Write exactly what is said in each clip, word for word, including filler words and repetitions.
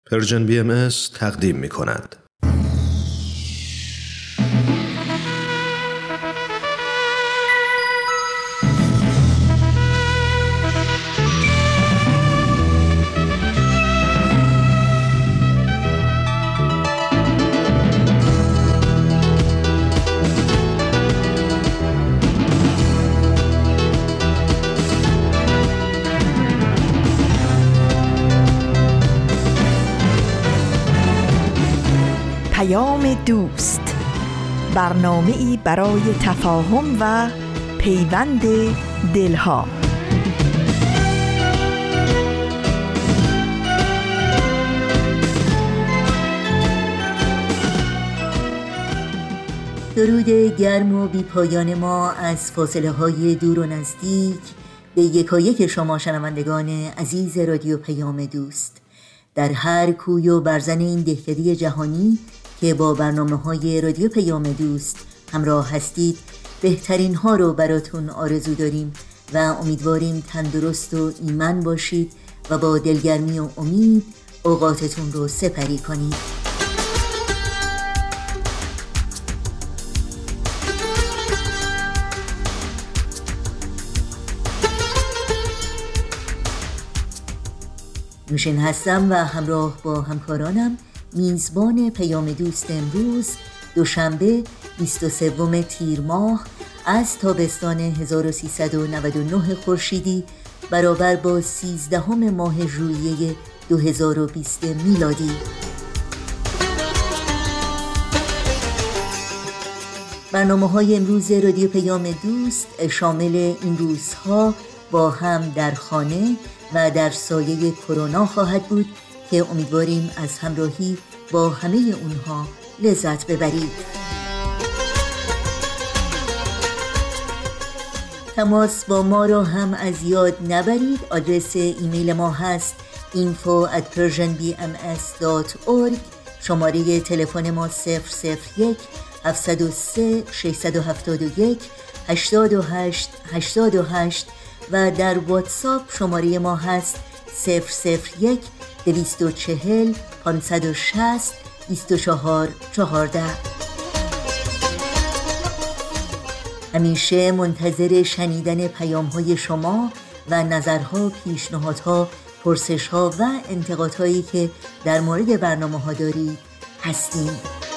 پرژن بی ام اس تقدیم می کند. دوست، برنامه‌ای برای تفاهم و پیوند دلها. درود گرم و بی پایان ما از فاصله های دور و نزدیک به یکایک شما شنوندگان عزیز رادیو پیام دوست در هر کوی و برزن این دهکده جهانی که با برنامه‌های رادیو پیام دوست همراه هستید. بهترین ها رو براتون آرزو داریم و امیدواریم تندرست و ایمن باشید و با دلگرمی و امید اوقاتتون رو سپری کنید. نوشین هستم و همراه با همکارانم میزبان پیام دوست امروز دوشنبه بیست و سوم تیر ماه از تابستان هزار و سیصد و نود و نه خورشیدی برابر با سیزدهم ماه ژوئیه دو هزار و بیست میلادی. برنامه‌های امروز رادیو پیام دوست شامل این روزها با هم در خانه و در سایه کرونا خواهد بود که امیدواریم از همراهی با همه اونها لذت ببرید. تماس با ما را هم از یاد نبرید. آدرس ایمیل ما هست info at persianbms dot org. شماره تلفن ما صفر صفر یک هفت صفر سه شش هفت یک هشت هشت هشت هشت و در واتساپ شماره ما هست صفر صفر یک دویست و چهل پانصد و شصت بیست و چهار چهارده. همیشه منتظر شنیدن پیام‌های شما و نظرها، پیشنهادها، پرسش‌ها و انتقادهایی که در مورد برنامه‌ها دارید هستیم.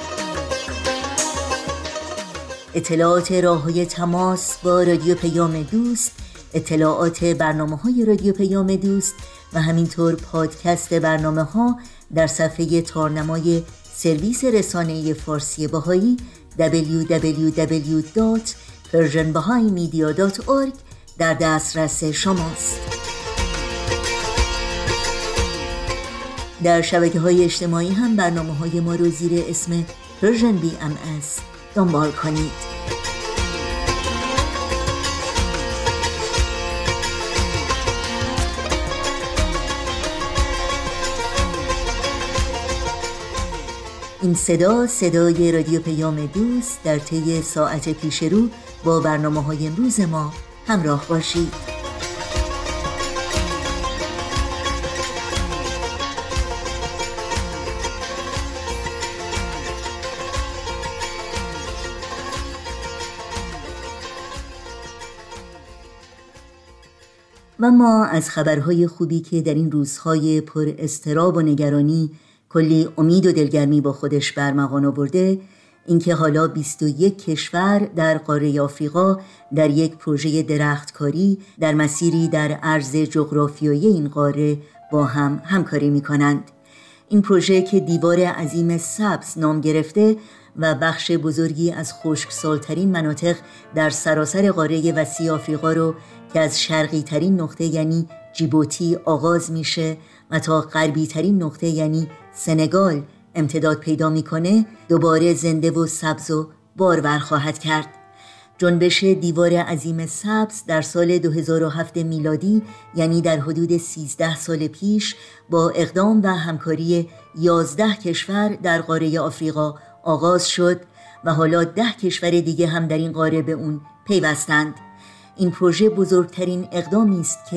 اطلاعات راه‌های تماس با رادیو پیام دوست، اطلاعات برنامه‌های رادیو پیام دوست و همینطور پادکست برنامه‌ها در صفحه تارنمای سرویس رسانه فارسی بهایی دبلیو دبلیو دبلیو دات پرژن بهایی مدیا دات اورگ در دسترس شماست. در شبکه‌های اجتماعی هم برنامه‌های ما رو زیر اسم پرژن بی ام اس دنبال کنید. این صدا صدای رادیو پیام دوست. در طی ساعت پیش رو با برنامه‌های امروز ما همراه باشید. و ما از خبرهای خوبی که در این روزهای پر اضطراب و نگرانی کلی امید و دلگرمی با خودش برمغان آورده، اینکه حالا بیست و یک کشور در قاره آفریقا در یک پروژه درختکاری در مسیری در عرض جغرافیایی این قاره با هم همکاری می‌کنند. این پروژه که دیوار عظیم سبز نام گرفته و بخش بزرگی از خشکسال‌ترین مناطق در سراسر قاره وسیع آفریقا رو که از شرقی ترین نقطه یعنی جیبوتی آغاز میشه و تا غربی ترین نقطه یعنی سنگال امتداد پیدا میکنه، دوباره زنده و سبز و بارور خواهد کرد. جنبش دیوار عظیم سبز در سال دو هزار و هفت میلادی، یعنی در حدود سیزده سال پیش، با اقدام و همکاری یازده کشور در قاره آفریقا آغاز شد و حالا ده کشور دیگه هم در این قاره به اون پیوستند. این پروژه بزرگترین اقدامی است که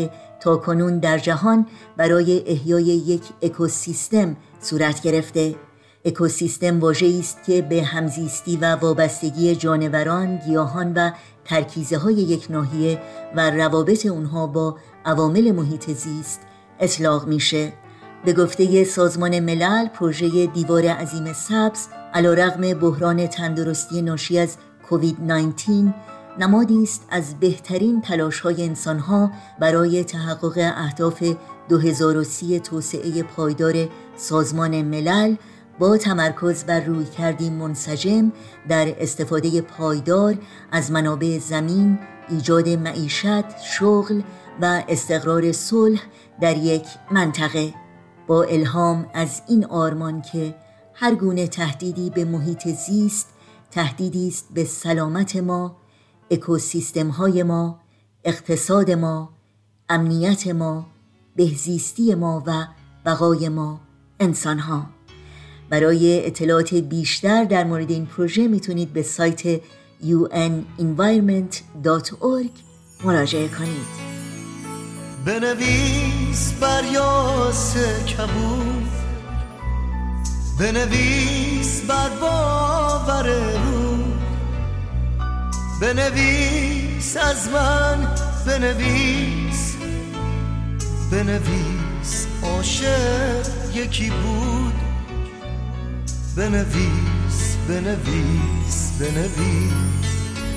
تا کنون در جهان برای احیای یک اکوسیستم صورت گرفته. اکوسیستم واژه‌ای است که به همزیستی و وابستگی جانوران، گیاهان و ترکیزه های یک ناحیه و روابط اونها با عوامل محیط زیست اطلاق میشه. به گفته سازمان ملل، پروژه دیوار عظیم سبز علیرغم بحران تندرستی ناشی از کووید نوزده نمادی است از بهترین تلاش‌های انسان‌ها برای تحقق اهداف دو هزار و سی توسعه پایدار سازمان ملل با تمرکز بر رویکردی منسجم در استفاده پایدار از منابع زمین، ایجاد معیشت، شغل و استقرار صلح در یک منطقه. با الهام از این آرمان که هر گونه تهدیدی به محیط زیست تهدیدی است به سلامت ما، اکوسیستم های ما، اقتصاد ما، امنیت ما، بهزیستی ما و بقای ما انسان ها. برای اطلاعات بیشتر در مورد این پروژه میتونید به سایت یو ان انوایرمنت دات اورگ مراجعه کنید. بنویس بر یاس کبود، بنویس بر باور رو، بنویس از من، بنویس بنویس عاشق یکی بود، بنویس بنویس بنویس.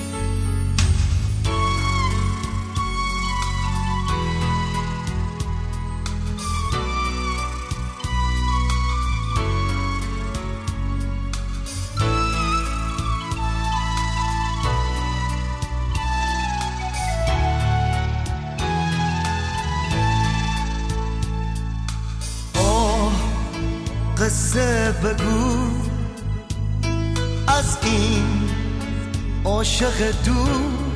قصه بگو از این عاشق دور،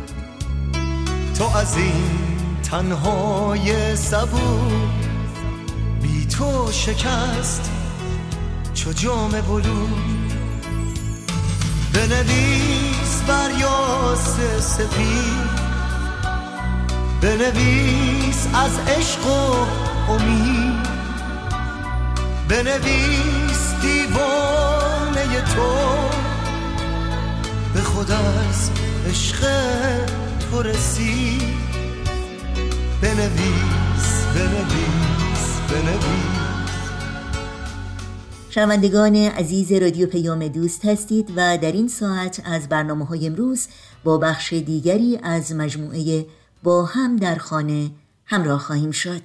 تو از این تنهای صبور، بی تو شکست چو جام بلور. بنویس بر یاس سفید، بنویس از عشق و امید، بنویس دیوانه تو به خود از عشق تو رسید، بنویس بنویس بنویس. شنوندگان عزیز رادیو پیام دوست هستید و در این ساعت از برنامه‌های امروز با بخش دیگری از مجموعه با هم در خانه همراه خواهیم شد.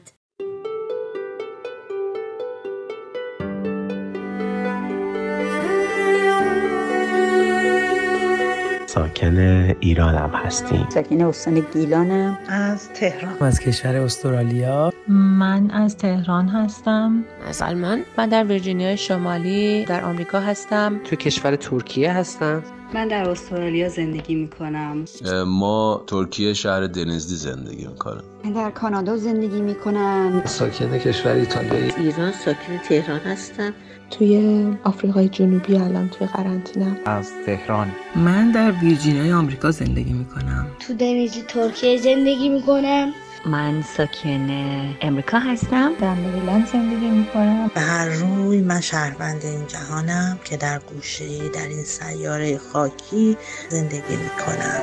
ساکن ایرانم هستیم. ساکن استان گیلانم. از تهران. از کشور استرالیا. من از تهران هستم. از آلمان. من در ویرجینیای شمالی در آمریکا هستم. تو کشور ترکیه هستم. من در استرالیا زندگی میکنم. ما ترکیه شهر دنزلی زندگی میکنم. من در کانادا زندگی میکنم. ساکن کشور ایتالیا. ایران، ساکن تهران هستم. توی آفریقای جنوبی الان توی قرنطینه‌ام. از تهران. من در ویرجینیای آمریکا زندگی میکنم. تو دنیز ترکیه زندگی میکنم. من ساکن امریکا هستم. در مریلند زندگی میکنم. به هر روی من شهروند این جهانم که در گوشه‌ای در این سیاره خاکی زندگی میکنم.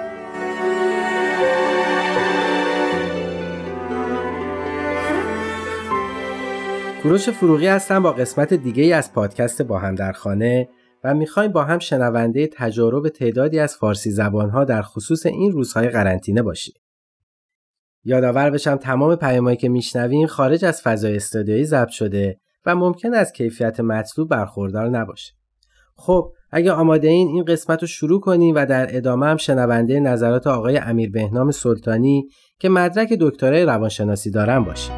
کوروش فروغی هستم با قسمت دیگه‌ای از پادکست با هم در خانه و میخوایم با هم شنونده تجارب تعدادی از فارسی زبان‌ها در خصوص این روزهای قرنطینه باشیم. یادآور بشم تمام پیامایی که میشنویم خارج از فضای استودیویی ضبط شده و ممکن است کیفیت مطلوب برخوردار نباشه. خب اگه آماده این این قسمت رو شروع کنیم و در ادامه هم شنونده نظرات آقای امیر بهنام سلطانی که مدرک دکترای روانشناسی دارن باشیم.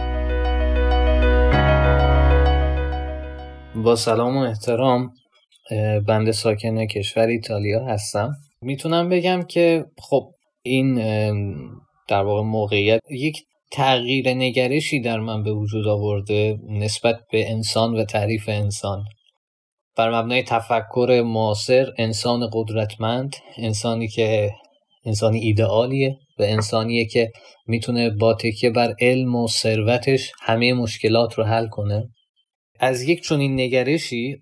با سلام و احترام، بنده ساکن کشور ایتالیا هستم. میتونم بگم که خب این در واقع موقعیت یک تغییر نگرشی در من به وجود آورده نسبت به انسان و تعریف انسان. بر مبنای تفکر معاصر، انسان قدرتمند، انسانی که انسانی ایدئالیه و انسانیه که میتونه با تکیه بر علم و ثروتش همه مشکلات رو حل کنه. از یک چنین نگرشی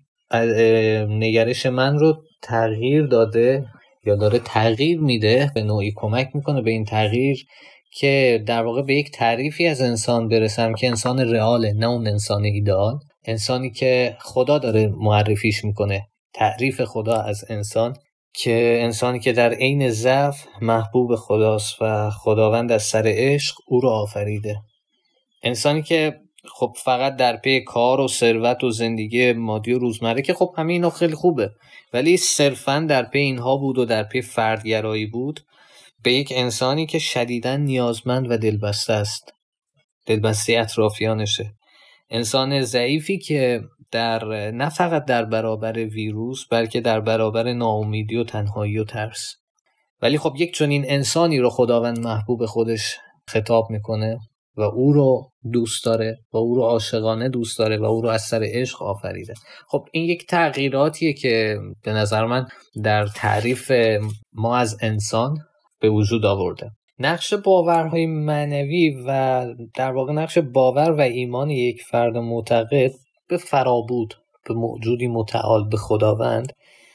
نگرش من رو تغییر داده یا داره تغییر میده، به نوعی کمک میکنه به این تغییر که در واقع به یک تعریفی از انسان برسم که انسان رئاله، نه اون انسان ایدئال، انسانی که خدا داره معرفیش میکنه. تعریف خدا از انسان که انسانی که در عین ضعف محبوب خداست و خداوند از سر عشق او رو آفریده. انسانی که خب فقط در پی کار و ثروت و زندگی مادی و روزمره که خب همه اینا خیلی خوبه، ولی صرفاً در پی اینها بود و در پی فردگرایی بود، به یک انسانی که شدیداً نیازمند و دلبسته است، دلبسته اطرافیانشه. انسان ضعیفی که در نه فقط در برابر ویروس بلکه در برابر ناامیدی و تنهایی و ترس. ولی خب یک چنین انسانی رو خداوند محبوب خودش خطاب میکنه و او رو دوست داره و او رو عاشقانه دوست داره و او رو از سر عشق آفریده. خب این یک تغییراتیه که به نظر من در تعریف ما از انسان به وجود آورده. نقش باورهای معنوی و در واقع نقش باور و ایمان یک فرد معتقد به فرابود، به موجودی متعال، به خداوند،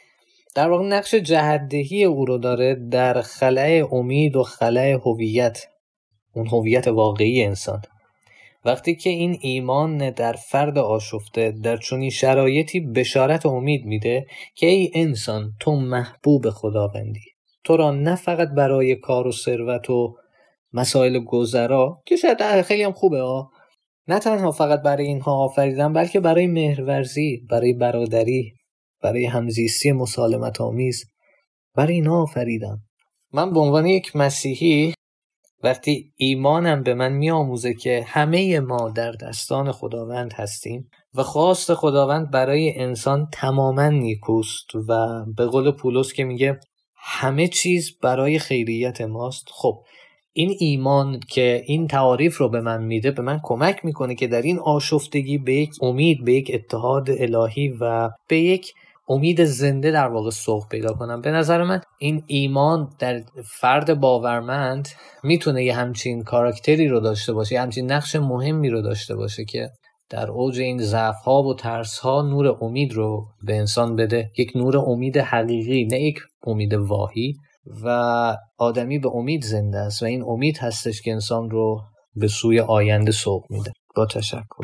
در واقع نقش جهت‌دهی او رو داره در خلأ امید و خلأ هویت، اون هویت واقعی انسان. وقتی که این ایمان در فرد آشفته در چنین شرایطی بشارت و امید میده که ای انسان، تو محبوب خداوندی، تو را نه فقط برای کار و ثروت و مسائل گذرا که شاید خیلی هم خوبه ها، نه تنها فقط برای اینها آفریدم، بلکه برای مهرورزی، برای برادری، برای همزیستی مسالمت آمیز، برای اینها آفریدم. من به عنوان یک مسیحی وقتی ایمانم به من می آموزه که همه ما در دستان خداوند هستیم و خواست خداوند برای انسان تماما نیکوست و به قول پولس که میگه همه چیز برای خیریت ماست، خب این ایمان که این تعاریف رو به من میده به من کمک میکنه که در این آشفتگی به یک امید، به یک اتحاد الهی و به یک امید زنده در واقع سوق پیدا کنم. به نظر من این ایمان در فرد باورمند میتونه یه همچین کاراکتری رو داشته باشه، یه همچین نقش مهمی رو داشته باشه که در اوج این ضعف‌ها و ترس‌ها نور امید رو به انسان بده، یک نور امید حقیقی، نه یک امید واهی. و آدمی به امید زنده است و این امید هستش که انسان رو به سوی آینده سوق میده. با تشکر.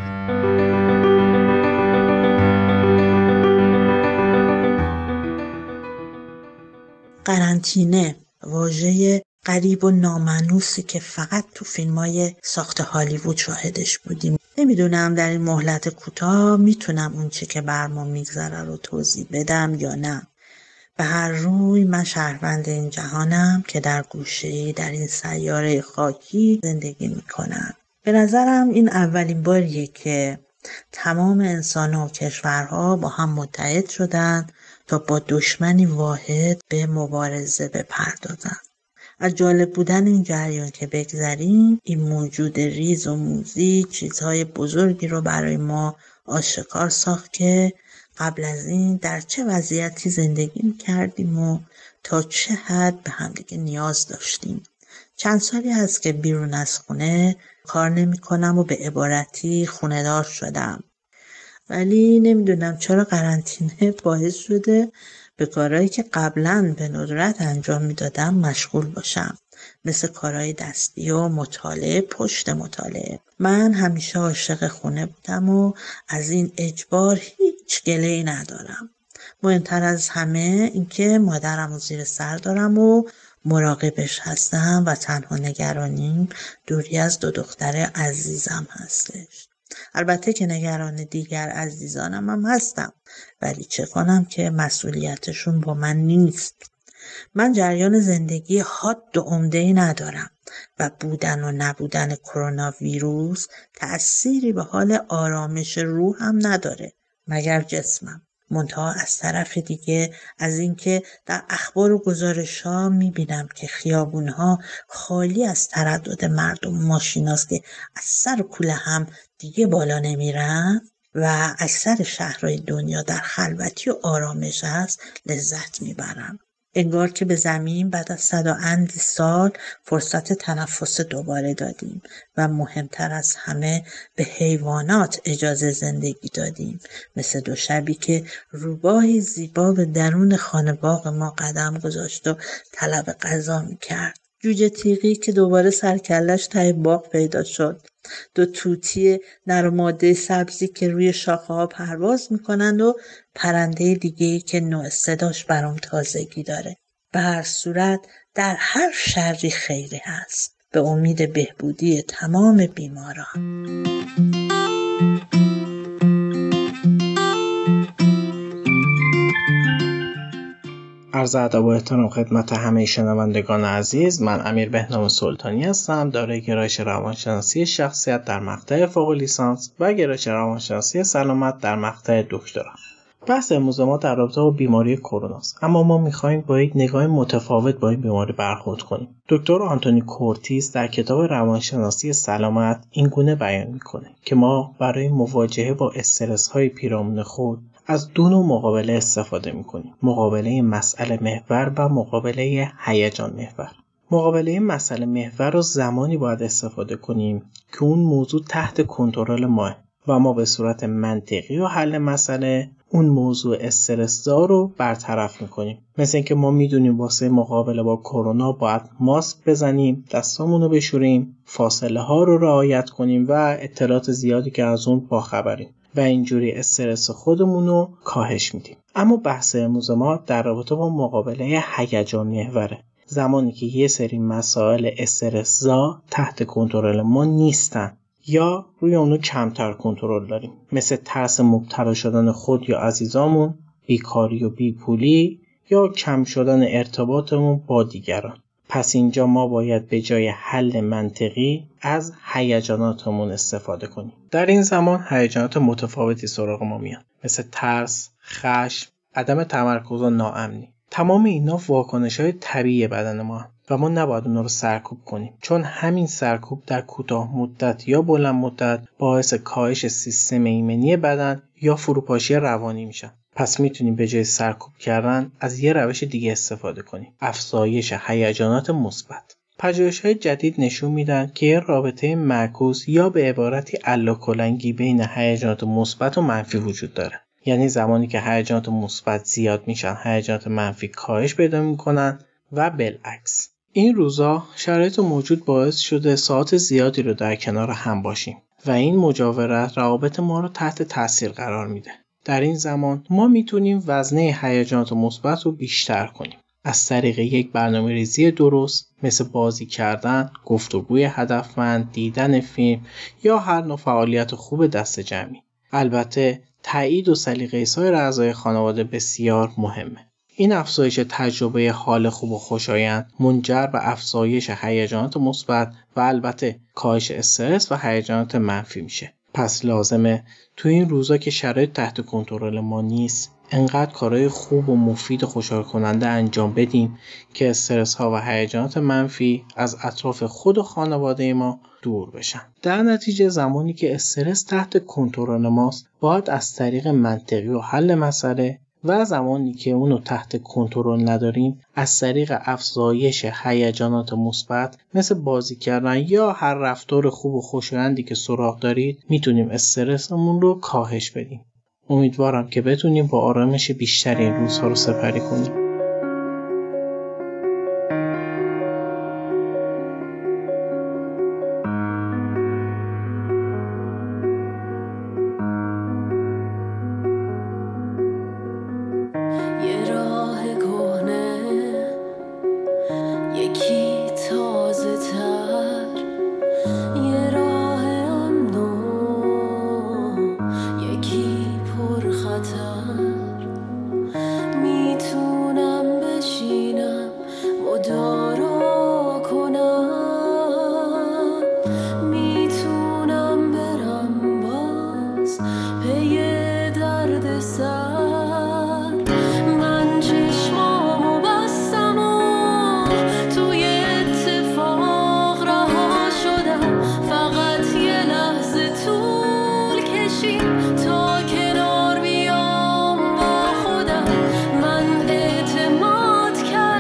قرنطینه، واژه غریب و نامانوسی که فقط تو فیلم‌های ساخت هالیوود شاهدش بودیم. نمیدونم در این مهلت کوتاه میتونم اون چه که بر ما میگذره رو توضیح بدم یا نه. به هر روی من شهروند این جهانم که در گوشه‌ای در این سیاره خاکی زندگی میکنم. به نظرم این اولین باریه که تمام انسان‌ها و کشورها با هم متحد شدن تا با دشمنی واحد به مبارزه بپردازن. از جالب بودن این جریان که بگذریم، این موجود ریز و موزی چیزهای بزرگی رو برای ما آشکار ساخت که قبل از این در چه وضعیتی زندگی می‌کردیم و تا چه حد به همدیگه نیاز داشتیم. چند سالی هست که بیرون از خونه کار نمی‌کنم و به عبارتی خونه‌دار شدم. ولی نمیدونم چرا قرنطینه باعث شده به کارهایی که قبلا به ندرت انجام میدادم مشغول باشم، مثل کارهای دستی و مطالعه پشت مطالعه. من همیشه عاشق خونه بودم و از این اجبار هیچ گله‌ای ندارم. مهمتر از همه اینکه مادرم رو زیر سر دارم و مراقبش هستم و تنها نگرانیم دوری از دو دختر عزیزم هستش. البته که نگران دیگر عزیزانم هم هستم، ولی چه کنم که مسئولیتشون با من نیست. من جریان زندگی حاد و عمده‌ای ندارم و بودن و نبودن کرونا ویروس تأثیری به حال آرامش روح هم نداره مگر جسمم. منتها از طرف دیگه از اینکه در اخبار و گزارش‌ها می‌بینم که خیابون‌ها خالی از تردد مردم و ماشیناست که از سر کوله هم دیگه بالا نمیرن و اکثر شهرهای دنیا در خلوتی و آرامش هست، لذت میبرم. انگار که به زمین بعد از صد و اندی سال فرصت تنفس دوباره دادیم و مهمتر از همه به حیوانات اجازه زندگی دادیم، مثل دو شبی که روباهی زیبا به درون خانه باغ ما قدم گذاشت و طلب غذا میکرد. جوجه تیغی که دوباره سرکلش ته باغ پیدا شد. دو توتی نر و ماده سبزی که روی شاخه ها پرواز میکنند و پرنده دیگه‌ای که نوع صداش برام تازگی داره. به هر صورت در هر شری خیری هست، به امید بهبودی تمام بیماران. عرض ادب و احترام خدمت همه شنوندگان عزیز. من امیر بهنام سلطانی هستم، دارای گرایش روانشناسی شخصیت در مقطع فوق لیسانس و گرایش روانشناسی سلامت در مقطع دکترا. بحث امروز ما در رابطه با بیماری کرونا است، اما ما می‌خوایم با یک نگاه متفاوت با این بیماری برخورد کنیم. دکتر آنتونی کورتیز در کتاب روانشناسی سلامت این گونه بیان می‌کنه که ما برای مواجهه با استرس‌های پیرامون خود از دو نوع مقابله استفاده می‌کنیم: مقابله مسئله محور و مقابله هیجان محور. مقابله مسئله محور رو زمانی باید استفاده کنیم که اون موضوع تحت کنترل ماه و ما به صورت منطقی و حل مسئله اون موضوع استرس‌زا رو برطرف می‌کنیم. مثل اینکه ما می‌دونیم واسه مقابله با کرونا باید ماسک بزنیم، دستامون رو بشوریم، فاصله ها رو رعایت کنیم و اطلاعات زیادی که از اون باخبریم و اینجوری استرس خودمون رو کاهش میدیم. اما بحث امروز ما در رابطه با مقابله هیجان محوره. زمانی که یه سری مسائل استرس‌زا تحت کنترل ما نیستن یا روی اونو کمتر کنترل داریم، مثل ترس مبتلا شدن خود یا عزیزامون، بیکاری و بیپولی یا کم شدن ارتباطمون با دیگران. پس اینجا ما باید به جای حل منطقی از هیجاناتمون استفاده کنیم. در این زمان هیجانات متفاوتی سراغ ما میان، مثل ترس، خشم، عدم تمرکز و ناامنی. تمام اینا واکنش‌های طبیعی بدن ما هم و ما نباید اونا رو سرکوب کنیم، چون همین سرکوب در کوتاه مدت یا بلند مدت باعث کاهش سیستم ایمنی بدن یا فروپاشی روانی میشن. پس میتونیم به جای سرکوب کردن از یه روش دیگه استفاده کنیم: افزایش هیجانات مثبت. پژوهش‌های جدید نشون میدن که یه رابطه معکوس یا به عبارتی الاکلنگی بین هیجانات مثبت و منفی وجود داره. یعنی زمانی که هیجانات مثبت زیاد میشن، هیجانات منفی کاهش پیدا میکنن و بالعکس. این روزا شرایط موجود باعث شده ساعت زیادی رو در کنار هم باشیم و این مجاورت روابط ما رو تحت تاثیر قرار میده. در این زمان ما میتونیم وزنه هیجانات مثبت رو بیشتر کنیم از طریق یک برنامه‌ریزی درست، مثل بازی کردن، گفتگوی هدفمند، دیدن فیلم یا هر نوع فعالیت خوب دست جمعی. البته تایید و سلیقه سایر اعضای خانواده بسیار مهمه. این افزایش تجربه حال خوب و خوشایند منجر به افزایش هیجانات مثبت و البته کاهش استرس و هیجانات منفی میشه. پس لازمه تو این روزا که شرایط تحت کنترل ما نیست، انقدر کارهای خوب و مفید و خوشحال کننده انجام بدیم که استرس ها و هیجانات منفی از اطراف خود و خانواده ما دور بشن. در نتیجه زمانی که استرس تحت کنترل ماست، باید از طریق منطقی و حل مسئله و زمانی که اونو تحت کنترل نداریم از طریق افزایش هیجانات مثبت مثل بازی کردن یا هر رفتار خوب و خوشایندی که سراغ دارید میتونیم استرسمون رو کاهش بدیم. امیدوارم که بتونیم با آرامش بیشتری این روزها رو سپری کنیم. تا کنار بیام با خودم، من اعتماد کردم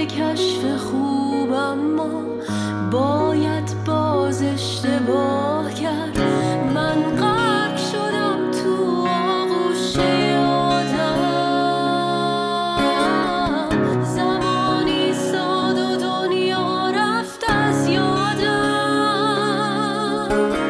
کشف خوب، اما باید باز اشتباه کرد. من غرق شدم تو آغوش آدم، زمانی ساد و دنیا رفت از یادم.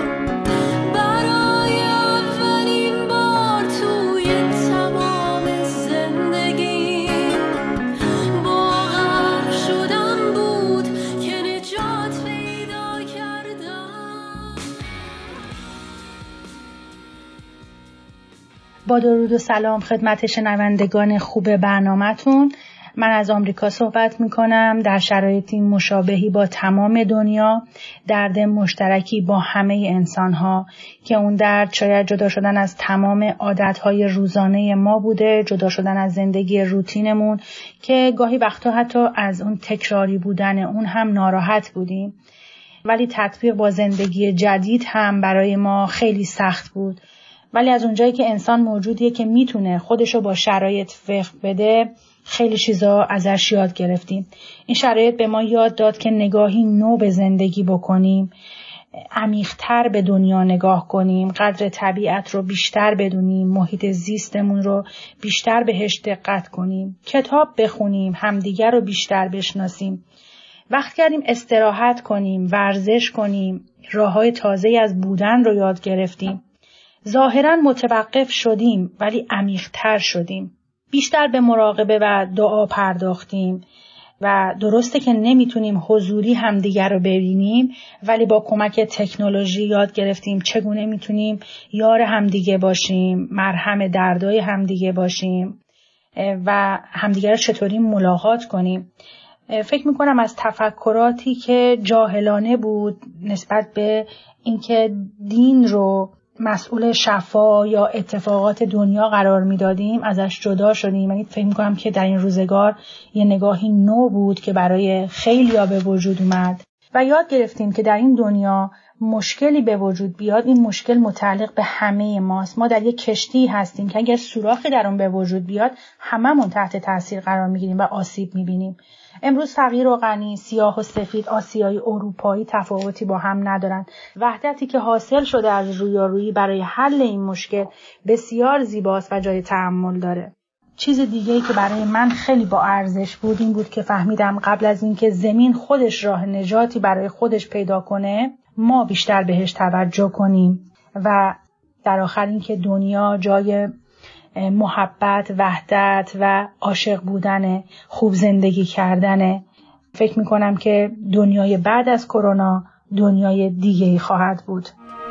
برای اولین بار توی تمام زندگی با غرق شدم بود که نجات پیدا کردم. با درود و سلام خدمت شنوندگان خوب برنامه‌تون. من از آمریکا صحبت می‌کنم. در شرایطی مشابهی با تمام دنیا، درد مشترکی با همه انسان‌ها که اون درد شاید جدا شدن از تمام عادت‌های روزانه ما بوده، جدا شدن از زندگی روتینمون که گاهی وقتا حتی از اون تکراری بودن اون هم ناراحت بودیم. ولی تطبیق با زندگی جدید هم برای ما خیلی سخت بود. ولی از اونجایی که انسان موجودیه که میتونه خودشو با شرایط وفق بده، خیلی چیزا ازش یاد گرفتیم. این شرایط به ما یاد داد که نگاهی نو به زندگی بکنیم، عمیق‌تر به دنیا نگاه کنیم، قدر طبیعت رو بیشتر بدونیم، محیط زیستمون رو بیشتر بهش دقت کنیم، کتاب بخونیم، همدیگر رو بیشتر بشناسیم. وقت کردیم استراحت کنیم، ورزش کنیم، راه‌های تازه‌ای از بودن رو یاد گرفتیم. ظاهراً متوقف شدیم ولی عمیق‌تر شدیم. بیشتر به مراقبه و دعا پرداختیم و درسته که نمیتونیم حضوری همدیگر رو ببینیم، ولی با کمک تکنولوژی یاد گرفتیم چگونه میتونیم یار همدیگه باشیم، مرهم دردای همدیگه باشیم و همدیگر رو چطوری ملاقات کنیم. فکر میکنم از تفکراتی که جاهلانه بود نسبت به اینکه دین رو مسئول شفا یا اتفاقات دنیا قرار میدادیم ازش جدا شدیم. یعنی فکر میکنم که در این روزگار یه نگاهی نو بود که برای خیلیا به وجود اومد و یاد گرفتیم که در این دنیا مشکلی به وجود بیاد، این مشکل متعلق به همه ماست. ما در یک کشتی هستیم که اگر سوراخی در اون به وجود بیاد هممون تحت تاثیر قرار میگیریم و آسیب میبینیم. امروز فقیر و غنی، سیاه و سفید، آسیایی، اروپایی تفاوتی با هم ندارن. وحدتی که حاصل شده از رویارویی برای حل این مشکل بسیار زیباست و جای تأمل داره. چیز دیگه‌ای که برای من خیلی با ارزش بود این بود که فهمیدم قبل از اینکه زمین خودش راه نجاتی برای خودش پیدا کنه، ما بیشتر بهش توجه کنیم و در آخر اینکه دنیا جای محبت، وحدت و عاشق بودن، خوب زندگی کردن. فکر میکنم که دنیای بعد از کرونا دنیای دیگه‌ای خواهد بود.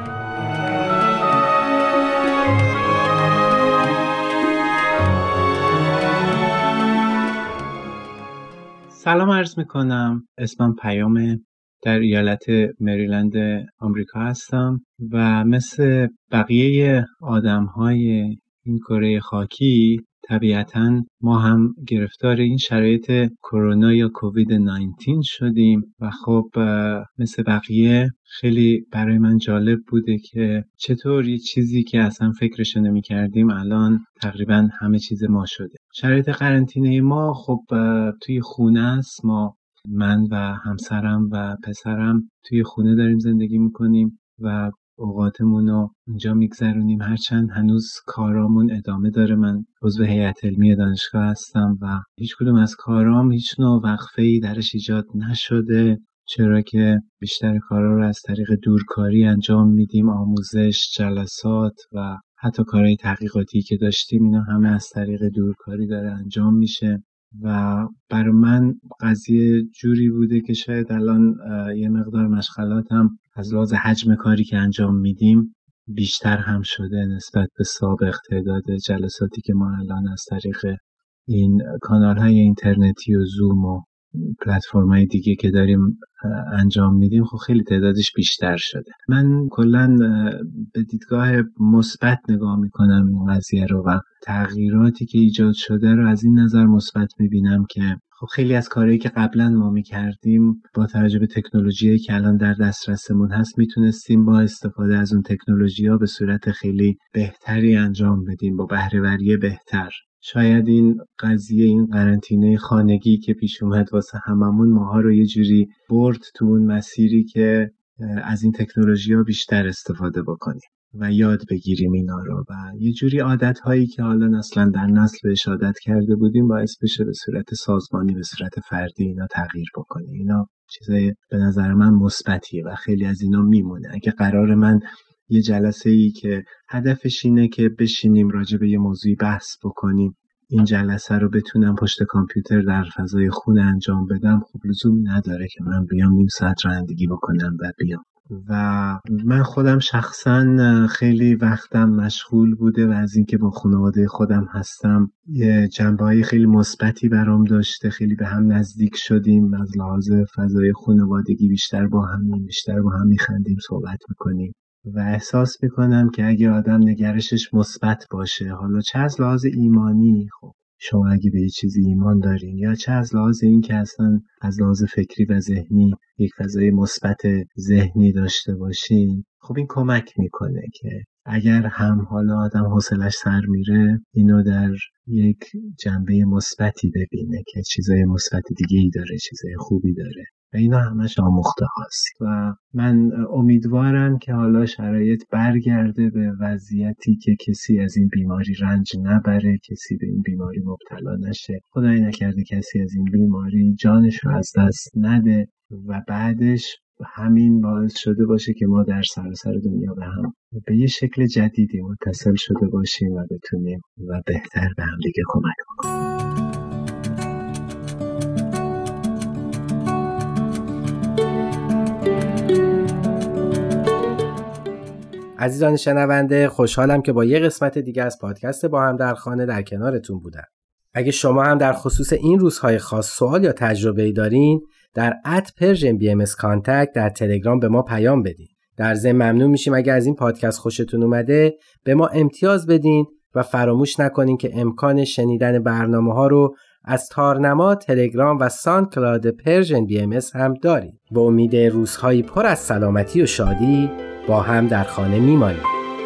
سلام عرض میکنم. اسمم پیامه. در ایالت مریلند آمریکا هستم و مثل بقیه آدم‌های این کره خاکی طبیعتاً ما هم گرفتار این شرایط کرونا یا کووید نوزده شدیم و خب مثل بقیه خیلی برای من جالب بوده که چطور یه چیزی که اصلا فکرشو نمی کردیم الان تقریباً همه چیز ما شده. شرایط قرنطینه ما خب توی خونه است. ما من و همسرم و پسرم توی خونه داریم زندگی میکنیم و اوقاتمون رو اونجا میگذرونیم، هرچند هنوز کارامون ادامه داره. من عضو هیئت علمی دانشگاه هستم و هیچ کدوم از کارام هیچ نوع وقفه‌ای درش ایجاد نشده، چرا که بیشتر کارا رو از طریق دورکاری انجام میدیم. آموزش، جلسات و حتی کارهای تحقیقاتی که داشتیم اینا همه از طریق دورکاری داره انجام میشه و برای من قضیه جوری بوده که شاید الان یه مقدار مشغلاتم از لحاظ حجم کاری که انجام میدیم بیشتر هم شده نسبت به سابق. تعداد جلساتی که ما الان از طریق این کانال‌های اینترنتی و زوم و پلتفرم‌های دیگه که داریم انجام میدیم خب خیلی تعدادش بیشتر شده. من کلاً به دیدگاه مثبت نگاه میکنم این قضیه رو و تغییراتی که ایجاد شده رو از این نظر مثبت میبینم که خب خیلی از کارهایی که قبلا ما میکردیم با توجه به تکنولوژیایی که الان در دسترسمون هست میتونستیم با استفاده از اون تکنولوژی‌ها به صورت خیلی بهتری انجام بدیم، با بهره‌وری بهتر. شاید این قضیه، این قرنطینه خانگی که پیش اومد واسه هممون، ماها رو یه جوری برد تو اون مسیری که از این تکنولوژی‌ها بیشتر استفاده بکنیم و یاد بگیریم اینا رو و یه جوری عادت‌هایی که حالا اصلا در نسل بهش عادت کرده بودیم باعث بشه به صورت سازمانی، به صورت فردی اینا تغییر بکنه. اینا چیزای به نظر من مثبتیه و خیلی از اینا میمونه. اگه قرار من یه جلسه‌ای که هدفش اینه که بشینیم راجع به یه موضوعی بحث بکنیم، این جلسه رو بتونم پشت کامپیوتر در فضای خونه انجام بدم، خب لزوم نداره که من بیام نیم ساعت رانندگی بکنم و بیام. و من خودم شخصا خیلی وقتم مشغول بوده و از اینکه با خانواده خودم هستم یه جنبه‌های خیلی مثبتی برام داشته. خیلی به هم نزدیک شدیم، از لحاظ فضای خانوادگی بیشتر با هم بیشتر با هم میخندیم، صحبت میکنیم و احساس میکنم که اگه آدم نگرشش مثبت باشه، حالا چه از لحاظ ایمانی، خب شما اگه به یه چیزی ایمان دارین، یا چه از لحاظ این که اصلا از لحاظ فکری و ذهنی یک فضای مثبت ذهنی داشته باشین، خب این کمک میکنه که اگر هم حالا آدم حوصله‌اش سر میره، اینو در یک جنبه مثبتی ببینه که چیزای مثبت دیگه‌ای داره، چیزای خوبی داره و اینا همش آموخته هاست. و من امیدوارم که حالا شرایط برگرده به وضعیتی که کسی از این بیماری رنج نبره، کسی به این بیماری مبتلا نشه، خدای نکرده کسی از این بیماری جانش رو از دست نده و بعدش همین باعث شده باشه که ما در سراسر دنیا به هم به یه شکل جدیدی متصل شده باشیم و بتونیم و بهتر به هم دیگه کمک کنیم. عزیزان شنونده، خوشحالم که با یه قسمت دیگه از پادکست با هم در خانه در کنارتون بودم. اگه شما هم در خصوص این روزهای خاص سوال یا تجربه‌ای دارین، در ات پرژن بی ام اس کانتکت در تلگرام به ما پیام بدین. در ضمن ممنون میشیم اگه از این پادکست خوشتون اومده به ما امتیاز بدین و فراموش نکنین که امکان شنیدن برنامه‌ها رو از تارنما، تلگرام و ساند کلاود پرژن بی ام اس هم دارین. با امید روزهایی پر از سلامتی و شادی با هم در خانه میمانیم.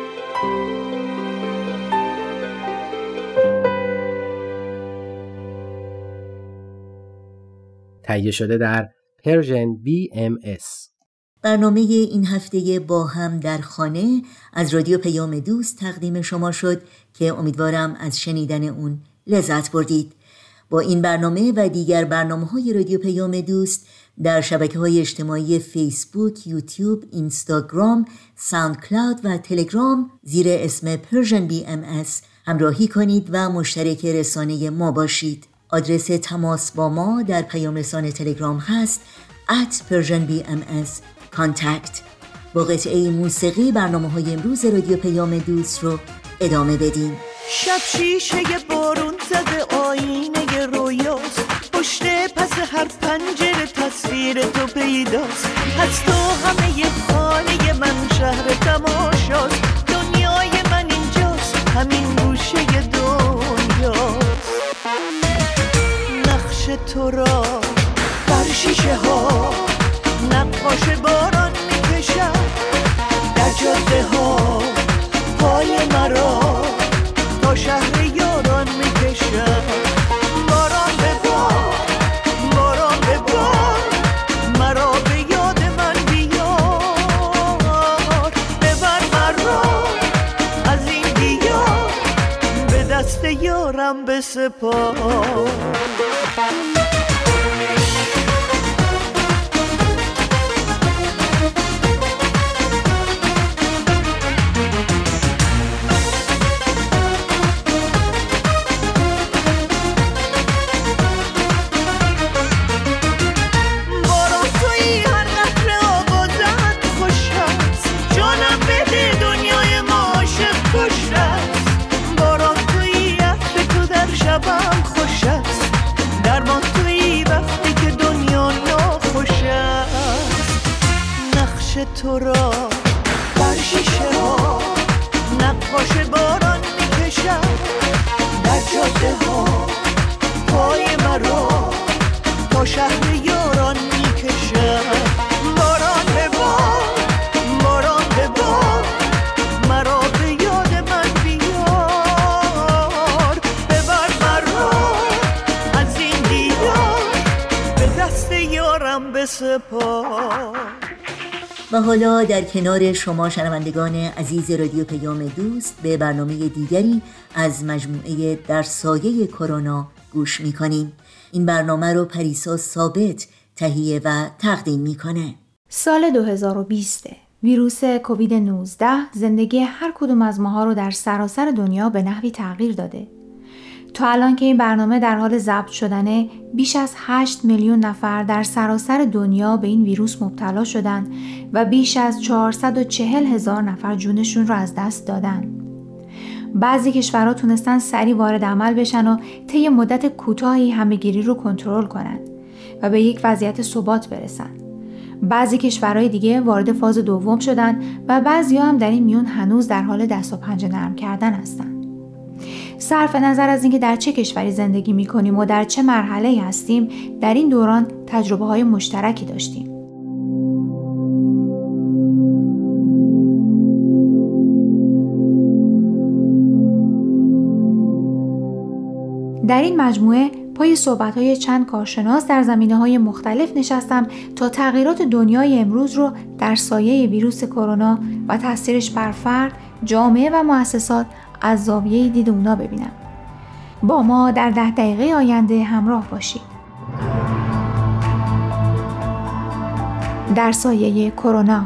تهیه شده در پرژن بی ام اس. برنامه این هفته با هم در خانه از رادیو پیام دوست تقدیم شما شد که امیدوارم از شنیدن اون لذت بردید. با این برنامه و دیگر برنامه‌های رادیو پیام دوست در شبکه‌های اجتماعی فیسبوک، یوتیوب، اینستاگرام، ساوند کلاود و تلگرام زیر اسم پرژن بی ام اس همراهی کنید و مشترک رسانه ما باشید. آدرس تماس با ما در پیام رسانه تلگرام هست ات پرژن بی ام اس کانتکت. با قطعه موسیقی برنامه‌های امروز رادیو پیام دوست رو ادامه بدیم. شب شیشه بارون زده آینه رویاست، پشت پس هر پنجره تصویر تو پیداست. از تو همه خانه من شهر تماشاست، دنیای من اینجاست، همین گوشه دنیاست. نقش تو را بر شیشه ها نقاش باران میکشم، در جاده ها پای مرا تا شهر یاران میکشم. باران به بار، باران به بار، مرا به یاد من بیار. ببر مرا از این دیار، به دست یارم بسپار. تو را بر شیشه ها نقاش باران میکشم، در جاده ها پای مرا تا شهر یاران میکشم. باران به بار، باران به بار، مرا به یاد من بیار. ببر یارم به سپاه. و حالا در کنار شما شنوندگان عزیز رادیو پیام دوست به برنامه دیگری از مجموعه در سایه کرونا گوش می‌کنیم. این برنامه رو پریسا ثابت تهیه و تقدیم می‌کنه. سال دو هزار و بیست ویروس کووید نوزده زندگی هر کدوم از ماها رو در سراسر دنیا به نحوی تغییر داده. تا الان که این برنامه در حال ضبط شدنه، بیش از هشت میلیون نفر در سراسر دنیا به این ویروس مبتلا شدن و بیش از چهارصد و چهل هزار نفر جونشون رو از دست دادن. بعضی کشورها تونستن سریع وارد عمل بشن و طی مدت کوتاهی همه‌گیری رو کنترل کنن و به یک وضعیت ثبات برسن. بعضی کشورهای دیگه وارد فاز دوم شدن و بعضی‌ها هم در این میون هنوز در حال دست و پنجه نرم کردن هستن. صرف نظر از اینکه در چه کشوری زندگی می‌کنیم و در چه مرحله‌ای هستیم، در این دوران تجربه‌های مشترکی داشتیم. در این مجموعه پای صحبت‌های چند کارشناس در زمینه‌های مختلف نشستم تا تغییرات دنیای امروز رو در سایه ویروس کرونا و تأثیرش بر فرد، جامعه و مؤسسات از زاویه دید اونا ببینم. با ما در ده دقیقه آینده همراه باشید. در سایه کرونا.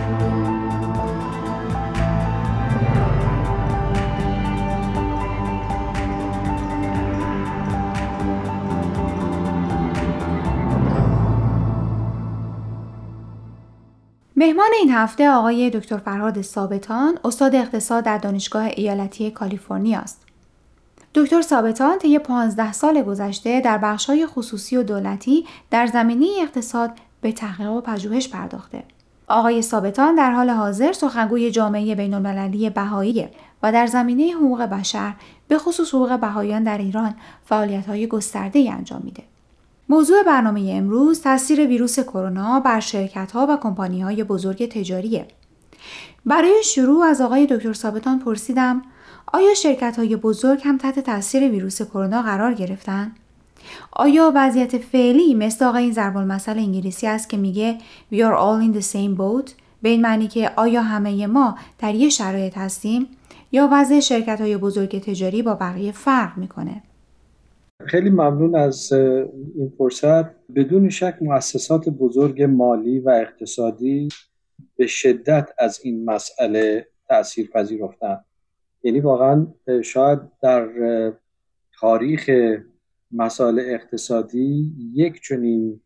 مهمان این هفته آقای دکتر فرهاد ثابتان، استاد اقتصاد در دانشگاه ایالتی کالیفرنیا است. دکتر ثابتان طی پانزده سال گذشته در بخش‌های خصوصی و دولتی در زمینه اقتصاد به تحقیق و پژوهش پرداخته. آقای ثابتان در حال حاضر سخنگوی جامعه بین‌المللی بهایی و در زمینه حقوق بشر، به خصوص حقوق بهاییان در ایران، فعالیت‌های گسترده‌ای انجام میده. موضوع برنامه امروز تاثیر ویروس کرونا بر شرکت‌ها و کمپانی‌های بزرگ تجاریه. برای شروع از آقای دکتر ثابتان پرسیدم آیا شرکت‌های بزرگ هم تحت تاثیر ویروس کرونا قرار گرفتن؟ آیا وضعیت فعلی مثل آقای این ضرب المثل انگلیسی است که میگه We are all in the same boat؟ به این معنی که آیا همه ما در یه شرایط هستیم یا وضع شرکت‌های بزرگ تجاری با بقیه فرق میکنه؟ خیلی ممنون از این فرصت. بدون شک مؤسسات بزرگ مالی و اقتصادی به شدت از این مسئله تأثیر پذیرفتند. یعنی واقعا شاید در تاریخ مسائل اقتصادی یک چنین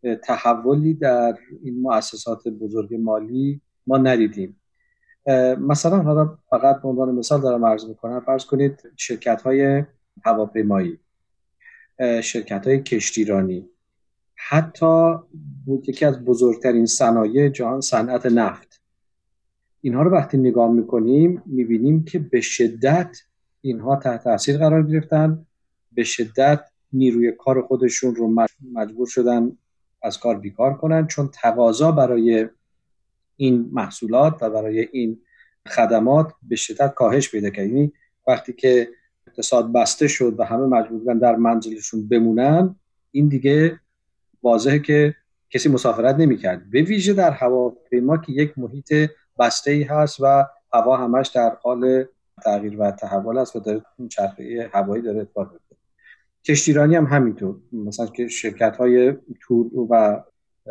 تحولی در این مؤسسات بزرگ مالی ما ندیدیم. مثلا حالا فقط به عنوان مثال دارم عرض میکنم، فرض کنید شرکت‌های هواپیمایی، شرکت‌های کشتیرانی، حتی بود یکی از بزرگترین صنایع جهان صنعت نفت، اینها رو وقتی نگاه میکنیم میبینیم که به شدت اینها تحت تاثیر قرار گرفتن، به شدت نیروی کار خودشون رو مجبور شدن از کار بیکار کنن، چون تقاضا برای این محصولات و برای این خدمات به شدت کاهش پیدا کرد. یعنی وقتی که اقتصاد بسته شد و همه مجبور بودن در منزلشون بمونن، این دیگه واضحه که کسی مسافرت نمی‌کرد، به ویژه در هواپیما که یک محیط بسته‌ای هست و هوا همش در حال تغییر و تحول است و داره چرخه هوایی داره اتفاق میفته. کشتیرانی هم همینطور، مثلا که شرکت‌های تور و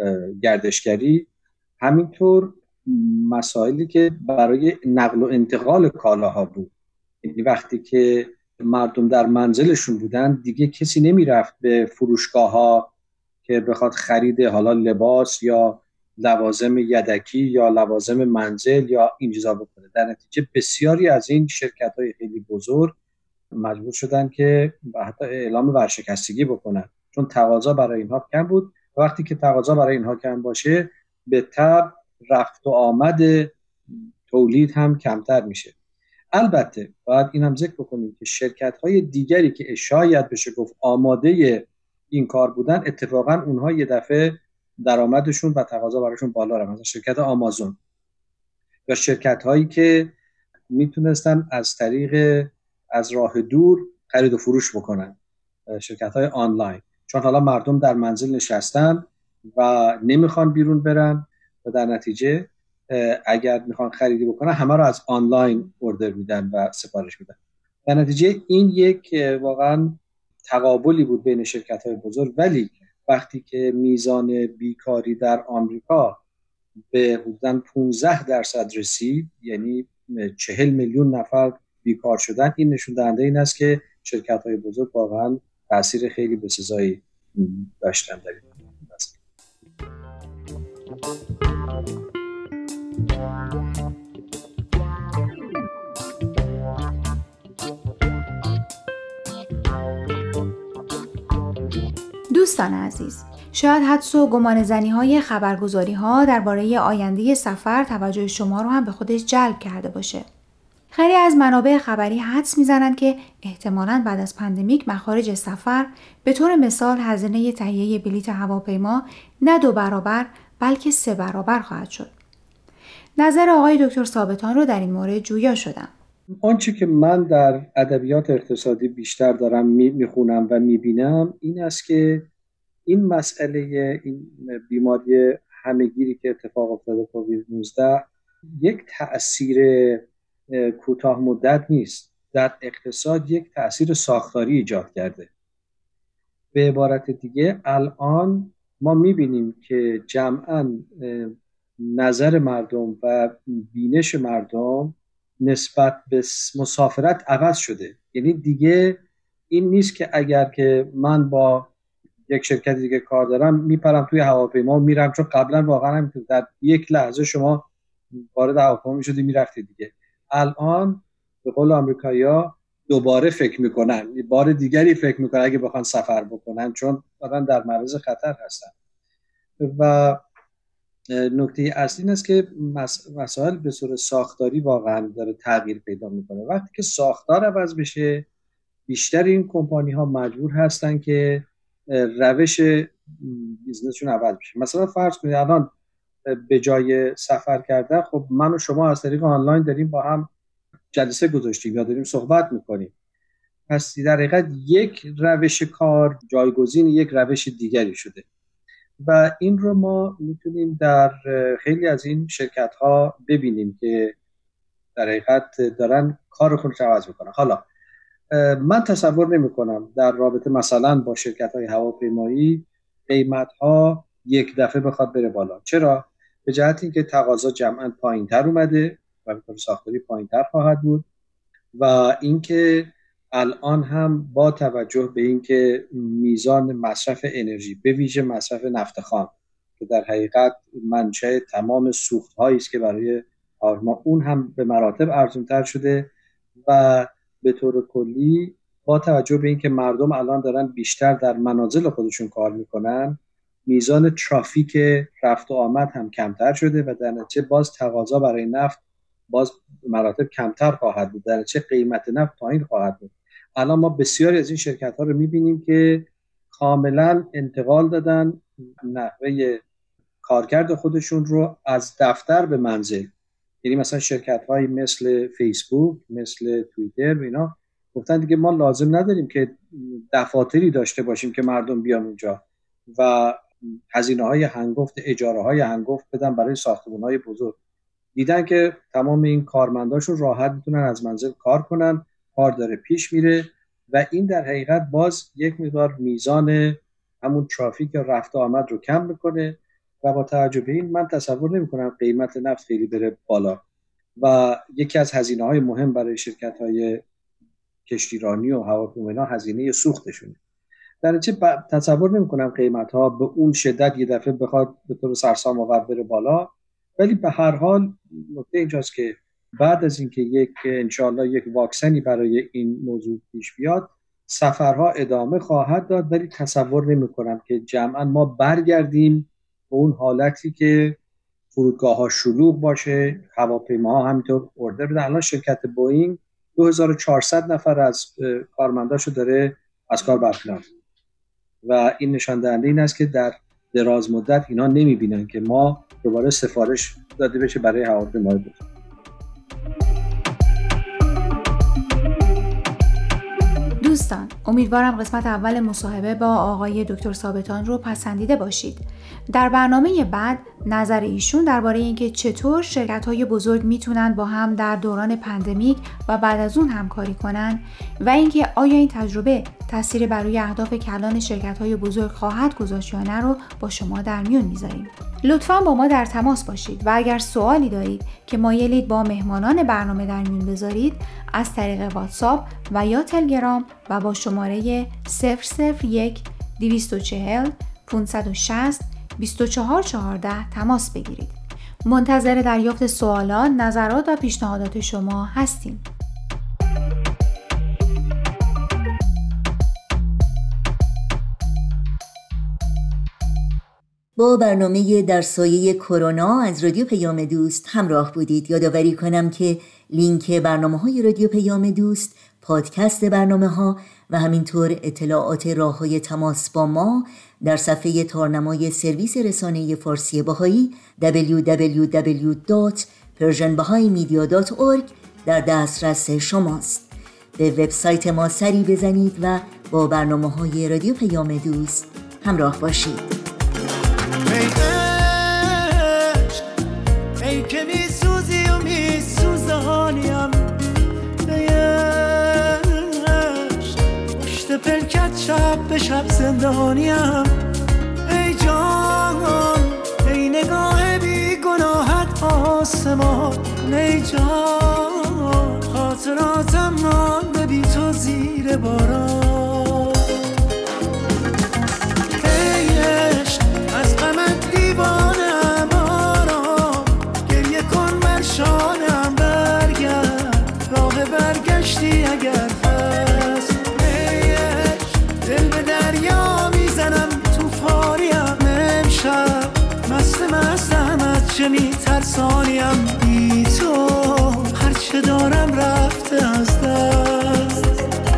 گردشگری همینطور، مسائلی که برای نقل و انتقال کالاها بود. یعنی وقتی که مردم در منزلشون بودن دیگه کسی نمیرفت به فروشگاه‌ها که بخواد خرید حالا لباس یا لوازم یدکی یا لوازم منزل یا این چیزا بکنه. در نتیجه بسیاری از این شرکت‌های خیلی بزرگ مجبور شدن که حتی اعلام ورشکستگی بکنن، چون تقاضا برای اینها کم بود. وقتی که تقاضا برای اینها کم باشه، به تبع رفت و آمد تولید هم کمتر میشه. البته باید این هم ذکر بکنیم که شرکت‌های دیگری که شاید بشه گفت آماده این کار بودن، اتفاقا اونها یه دفعه درآمدشون و تقاضا براشون بالا رفت. مثلا شرکت آمازون یا شرکت‌هایی که میتونستن از طریق از راه دور خرید و فروش بکنن، شرکت‌های آنلاین، چون حالا مردم در منزل نشستن و نمیخوان بیرون برن و در نتیجه اگر میخوان خریدی بکنن همه رو از آنلاین اوردر میدن و سفارش میدن. در نتیجه این یک واقعا تقابلی بود بین شرکت‌های بزرگ، ولی وقتی که میزان بیکاری در آمریکا به حدود پانزده درصد رسید، یعنی چهل میلیون نفر بیکار شدن، این نشون دهنده این است که شرکت‌های بزرگ واقعا تاثیر خیلی بسزایی داشتن در این مسئله. دوستان عزیز، شاید حدس و گمانه‌زنی های خبرگزاری ها درباره آینده سفر توجه شما رو هم به خودش جلب کرده باشه. خیلی از منابع خبری حدس میزنند که احتمالاً بعد از پاندمیک مخارج سفر به طور مثال هزینه تهیه بلیط هواپیما نه دو برابر بلکه سه برابر خواهد شد. نظر آقای دکتر ثابتان رو در این مورد جویا شدم. آنچه که من در ادبیات اقتصادی بیشتر دارم میخونم و میبینم این است که این مسئله این بیماری همهگیری که اتفاق افتاده کووید نوزده یک تأثیر کوتاه مدت نیست، در اقتصاد یک تأثیر ساختاری ایجاد کرده. به عبارت دیگه الان ما میبینیم که جمعاً نظر مردم و بینش مردم نسبت به مسافرت عوض شده. یعنی دیگه این نیست که اگر که من با یک شرکت دیگه کار دارم میپرم توی هواپیما میرم، چون قبلا واقعا هم در یک لحظه شما وارد هواپیما میشدی میرفتی دیگه. الان به قول آمریکایی‌ها دوباره فکر میکنن، بار دیگری فکر میکنن اگه بخوان سفر بکنن، چون دارن در معرض خطر هستن. و نکته اصلی این است که مسائل به صورت ساختاری واقعا داره تغییر پیدا میکنه. وقتی که ساختار عوض بشه بیشتر این کمپانی ها مجبور هستن که روش بیزنسشون عوض بشه. مثلا فرض کنید الان به جای سفر کردن، خب من و شما از طریق آنلاین داریم با هم جلسه گذاشتیم یا داریم صحبت میکنیم، پس در حقیقت یک روش کار جایگزین یک روش دیگری شده و این رو ما میتونیم در خیلی از این شرکت ها ببینیم که در حقیقت دارن کار خودشون عوض میکنن. حالا من تصور نمی کنم در رابطه مثلا با شرکت های هواپیمایی قیمت ها یک دفعه بخواد بره بالا. چرا؟ به جهت اینکه تقاضا جمعاً پایین تر اومده و به طور ساختاری پایین تر خواهد بود و اینکه الان هم با توجه به اینکه میزان مصرف انرژی به ویژه مصرف نفت خام که در حقیقت منشأ تمام سوخت هایی است که برای ما اون هم به مراتب ارزان‌تر شده و به طور کلی با توجه به اینکه مردم الان دارن بیشتر در منازل خودشون کار میکنن، میزان ترافیک رفت و آمد هم کمتر شده و در نتیجه باز تقاضا برای نفت باز مراتب کمتر خواهد بود، در نتیجه قیمت نفت پایین خواهد بود. الان ما بسیاری از این شرکت ها رو میبینیم که کاملا انتقال دادن نحوه کارکرد خودشون رو از دفتر به منزل. یعنی مثلا شرکت هایی مثل فیسبوک، مثل توییتر و اینا گفتن دیگه ما لازم نداریم که دفاتری داشته باشیم که مردم بیان اونجا و هزینه های هنگفت، اجاره های هنگفت بدن برای ساختمان های بزرگ. دیدن که تمام این کارمنداشون راحت میتونن از منزل کار کنن، کار داره پیش میره و این در حقیقت باز یک مقدار میزان همون ترافیک یا رفت و آمد رو کم میکنه و با توجه به این من تصور نمی کنم قیمت نفت خیلی بره بالا و یکی از هزینه های مهم برای شرکت های کشتیرانی و هواپیمایی هزینه سوختشونه. در نتیجه تصور نمی کنم قیمت ها به اون شدت یه دفعه بخواد به طور سرسام آور بره بالا، ولی به هر حال نکته اینجاست که بعد از اینکه یک انشاءالله یک واکسنی برای این موضوع پیش بیاد سفرها ادامه خواهد داد، ولی تصور نمی کنم که جمعا ما برگردیم به اون حالتی که فرودگاه ها شلوغ باشه، هواپیماها همینطور اوردر بدن. الان شرکت بوئینگ دو هزار و چهارصد نفر از کارمنداشو داره از کار برکنار و این نشان دهنده این است که در دراز مدت اینا نمیبینن که ما دوباره سفارش داده بشه برای هواپیمای بزرگ. دوستان، امیدوارم قسمت اول مصاحبه با آقای دکتر ثابتان رو پسندیده باشید. در برنامه بعد نظر ایشون درباره اینکه چطور شرکت‌های بزرگ میتونن با هم در دوران پندمیک و بعد از اون همکاری کنن و اینکه آیا این تجربه تأثیری بر روی اهداف کلان شرکت‌های بزرگ خواهد گذاشت یا نه رو با شما در میون میذاریم. لطفاً با ما در تماس باشید و اگر سوالی دارید که مایلید با مهمانان برنامه در میون بذارید از طریق واتساپ و یا تلگرام و با شماره صفر صفر یک دویست و چهل پانصد و شصت بیست و چهار چهارده تماس بگیرید. منتظر دریافت سوالات، نظرات و پیشنهادات شما هستیم. با برنامه در سایه کرونا از رادیو پیام دوست همراه بودید. یادآوری کنم که لینک برنامه‌های رادیو پیام دوست، پادکست برنامه‌ها و همینطور اطلاعات راه‌های تماس با ما در صفحه تارنمای سرویس رسانه فارسی بهایی دبلیو دبلیو دبلیو دات پرژن بهایی مدیا دات اورگ در دسترس شماست. به وبسایت ما سری بزنید و با برنامه‌های رادیو پیام دوست همراه باشید. ای عشق، ای که می سوزی و می سوزه حالیم، ای عشق پشت پلکت شب به شب زندانیم، ای جان ای نگاه بی گناهت آسمان، ای جان خاطراتم مانده بی تو زیر باران، ای عشق از غمت دیوانم آرام، گریه کن بر شانم برگرد، راه برگشتی اگر هست، ای عشق دل به دریا میزنم توفانیم، امشب مست مستم از چه میترسانیم، بی تو هرچه دارم رفته از دست.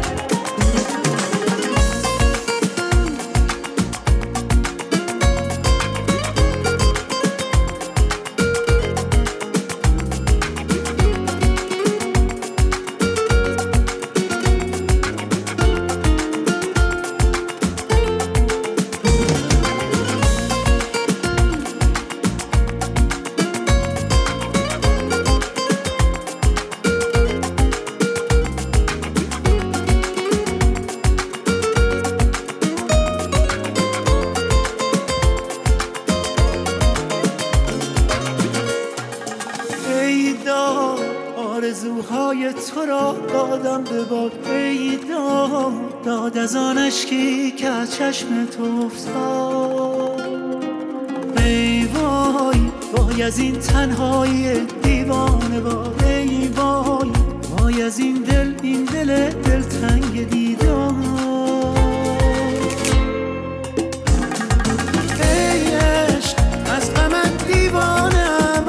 آرزوهای تو را دادم به باد، ای داد داد از آن اشکی که از چشم تو افتاد، ای وای وای از این تنهایی دیوانه باد، ای وای وای از این دل این دل دلتنگ دیدار، ای عشق از غمت دیوانه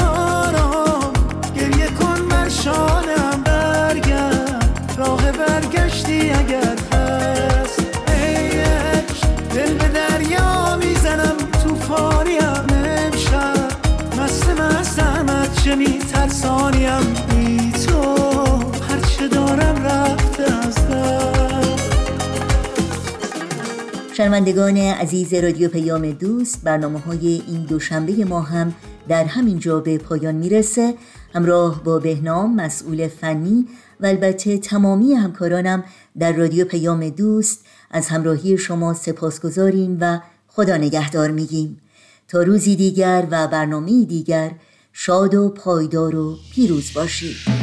شانم برگرد، راه برگشتی اگر هست، ای عشق دل به دریا میزنم توفانیم، امشب مست مستم از چه میترسانیم، بی تو هرچه دارم رفته از دست. شنوندگان عزیز رادیو پیام دوست، برنامه‌های این دوشنبه ما هم در همین جا به پایان میرسه. همراه با بهنام مسئول فنی و البته تمامی همکارانم در رادیو پیام دوست از همراهی شما سپاسگزاریم و خدا نگهدار میگیم. تا روزی دیگر و برنامه‌ای دیگر شاد و پایدار و پیروز باشید.